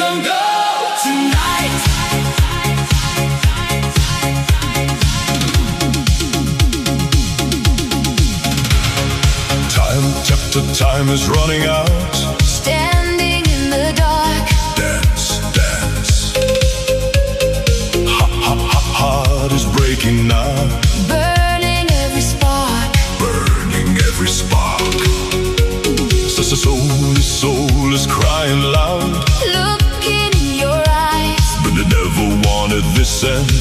don't go tonight. Time is running out. Standing in the dark. Dance, dance. Heart is breaking now. Burning every spark. Burning every spark. Soul is crying loud. Look in your eyes. But they never wanted this end.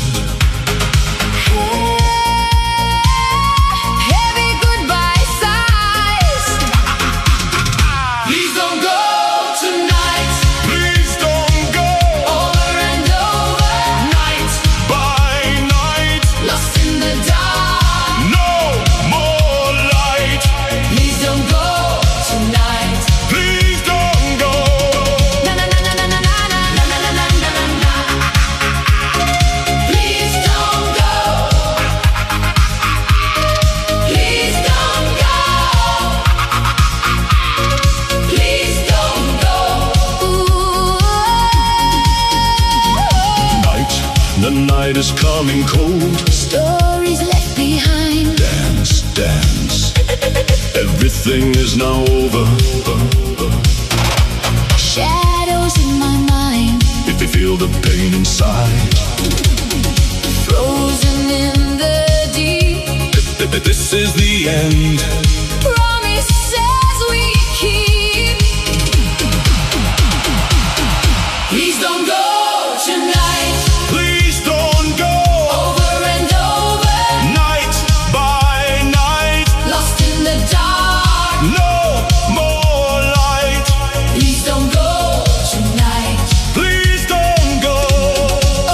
The night is coming cold. Stories left behind. Dance, dance. Everything is now over. Shadows in my mind. If you feel the pain inside. Frozen in the deep. This is the end.